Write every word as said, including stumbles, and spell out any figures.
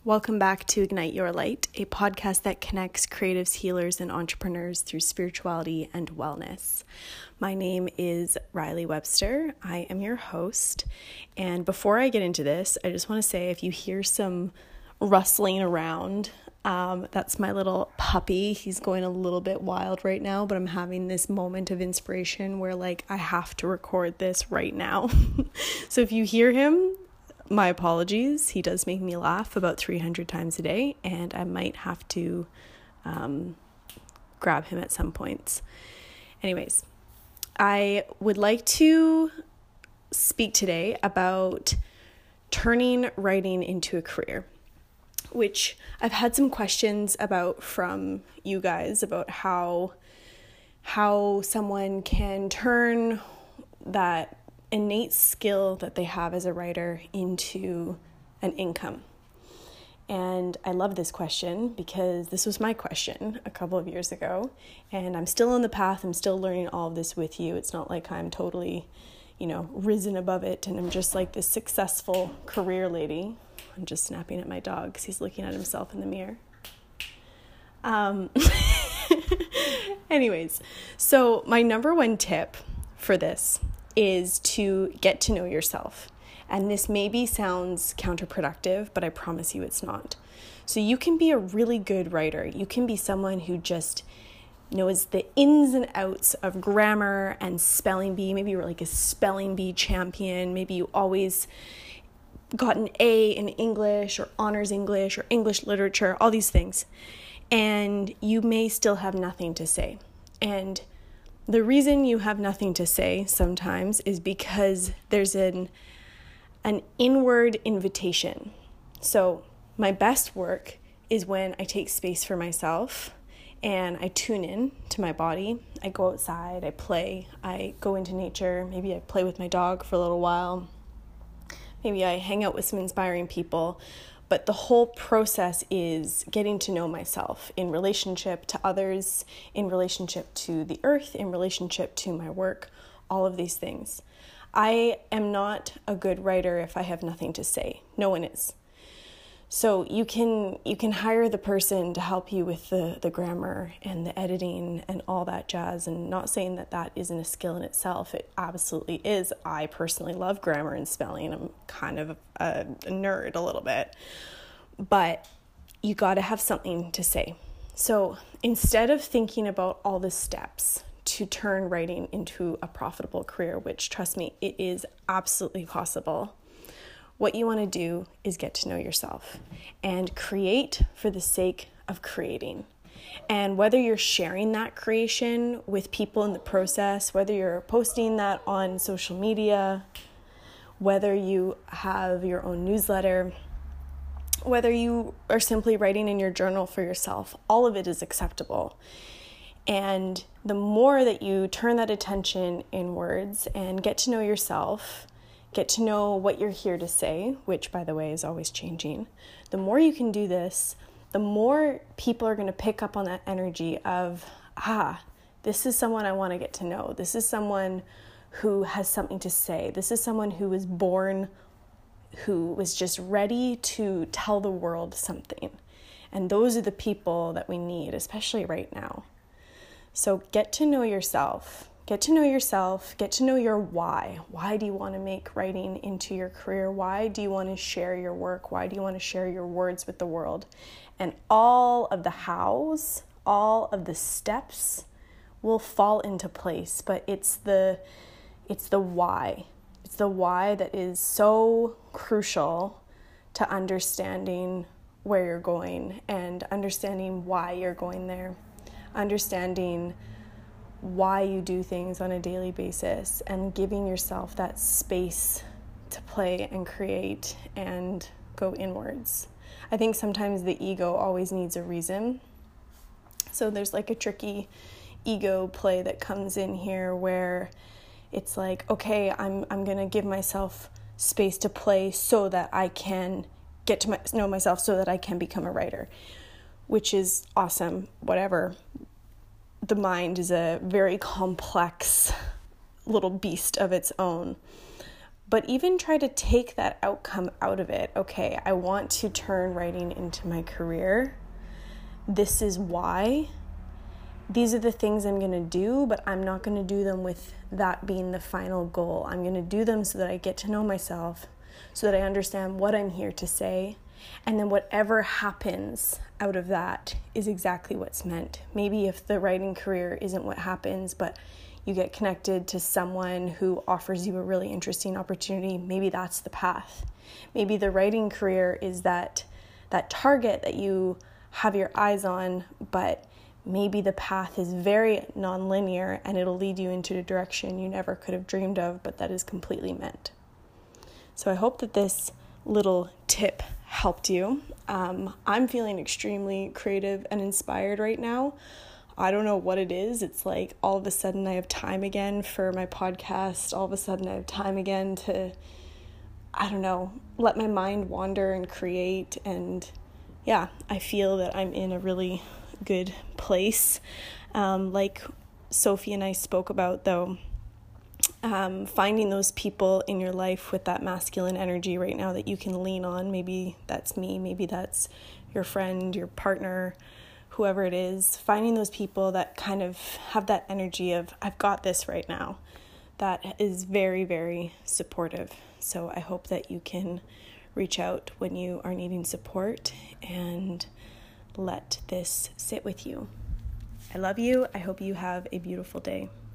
Welcome back to Ignite Your Light, a podcast that connects creatives, healers, and entrepreneurs through spirituality and wellness. My name is Riley Webster. I am your host. And before I get into this, I just want to say if you hear some rustling around, um, that's my little puppy. He's going a little bit wild right now, but I'm having this moment of inspiration where like I have to record this right now. So if you hear him, my apologies. He does make me laugh about three hundred times a day, and I might have to um, grab him at some points. Anyways, I would like to speak today about turning writing into a career, which I've had some questions about from you guys about how how someone can turn that innate skill that they have as a writer into an income. And I love this question because this was my question a couple of years ago, and I'm still on the path. I'm still learning all of this with you. It's not like I'm totally, you know, risen above it and I'm just like this successful career lady. I'm just snapping at my dog because he's looking at himself in the mirror. Um, anyways, so my number one tip for this is to get to know yourself. And this maybe sounds counterproductive, but I promise you it's not. So you can be a really good writer. You can be someone who just knows the ins and outs of grammar and spelling bee. Maybe you're like a spelling bee champion. Maybe you always got an A in English or honors English or English literature, all these things. And you may still have nothing to say. And the reason you have nothing to say sometimes is because there's an an inward invitation. So my best work is when I take space for myself and I tune in to my body. I go outside, I play, I go into nature. Maybe I play with my dog for a little while. Maybe I hang out with some inspiring people. But the whole process is getting to know myself in relationship to others, in relationship to the earth, in relationship to my work, all of these things. I am not a good writer if I have nothing to say. No one is. So you can you can hire the person to help you with the, the grammar and the editing and all that jazz, and not saying that that isn't a skill in itself. It absolutely is. I personally love grammar and spelling. I'm kind of a, a nerd a little bit. But you got to have something to say. So instead of thinking about all the steps to turn writing into a profitable career, which trust me, it is absolutely possible, what you want to do is get to know yourself and create for the sake of creating. And whether you're sharing that creation with people in the process, whether you're posting that on social media, whether you have your own newsletter, whether you are simply writing in your journal for yourself, all of it is acceptable. And the more that you turn that attention inwards and get to know yourself, get to know what you're here to say, which, by the way, is always changing. The more you can do this, the more people are going to pick up on that energy of, ah, this is someone I want to get to know. This is someone who has something to say. This is someone who was born, who was just ready to tell the world something. And those are the people that we need, especially right now. So get to know yourself. Get to know yourself, get to know your why. Why do you want to make writing into your career? Why do you want to share your work? Why do you want to share your words with the world? And all of the hows, all of the steps will fall into place, but it's the it's the why. It's the why that is so crucial to understanding where you're going and understanding why you're going there. Understanding why you do things on a daily basis and giving yourself that space to play and create and go inwards. I think sometimes the ego always needs a reason. So there's like a tricky ego play that comes in here where it's like, okay, I'm I'm going to give myself space to play so that I can get to my, know myself so that I can become a writer, which is awesome, whatever. The mind is a very complex little beast of its own. But even try to take that outcome out of it. Okay, I want to turn writing into my career. This is why. These are the things I'm going to do, but I'm not going to do them with that being the final goal. I'm going to do them so that I get to know myself, so that I understand what I'm here to say. And then whatever happens out of that is exactly what's meant. Maybe if the writing career isn't what happens, but you get connected to someone who offers you a really interesting opportunity, maybe that's the path. Maybe the writing career is that that target that you have your eyes on, but maybe the path is very nonlinear and it'll lead you into a direction you never could have dreamed of, but that is completely meant. So I hope that this little tip helped you. Um, I'm feeling extremely creative and inspired right now. I don't know what it is. It's like all of a sudden I have time again for my podcast. All of a sudden I have time again to, I don't know, let my mind wander and create. And yeah, I feel that I'm in a really good place. Um, like Sophie and I spoke about, though, um, finding those people in your life with that masculine energy right now that you can lean on. Maybe that's me. Maybe that's your friend, your partner, whoever it is. Finding those people that kind of have that energy of, I've got this right now. That is very, very supportive. So I hope that you can reach out when you are needing support and let this sit with you. I love you. I hope you have a beautiful day.